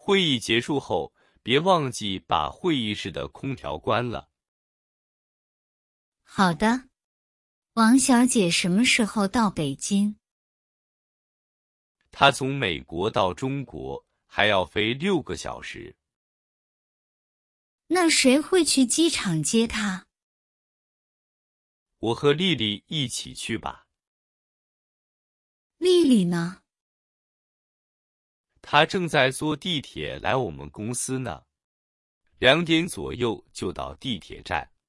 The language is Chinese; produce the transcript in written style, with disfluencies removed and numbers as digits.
会议结束后，别忘记把会议室的空调关了。 好的。王小姐什么时候到北京？ 她从美国到中国还要飞6个小时。 那谁会去机场接她？ 我和丽丽一起去吧。 丽丽呢？ 她正在坐地铁来我们公司呢，2点左右就到地铁站。